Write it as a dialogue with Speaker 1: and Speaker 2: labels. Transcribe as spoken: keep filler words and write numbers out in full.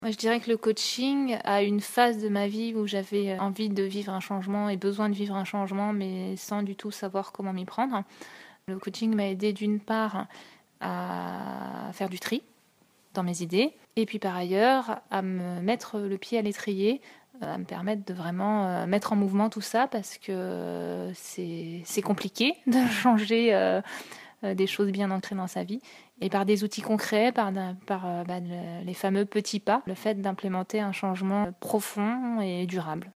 Speaker 1: Moi, je dirais que le coaching a une phase de ma vie où j'avais envie de vivre un changement et besoin de vivre un changement, mais sans du tout savoir comment m'y prendre. Le coaching m'a aidé d'une part à faire du tri dans mes idées, et puis par ailleurs à me mettre le pied à l'étrier, à me permettre de vraiment mettre en mouvement tout ça, parce que c'est, c'est compliqué de changer euh, des choses bien ancrées dans sa vie. Et par des outils concrets, par, par bah, les fameux petits pas, le fait d'implémenter un changement profond et durable.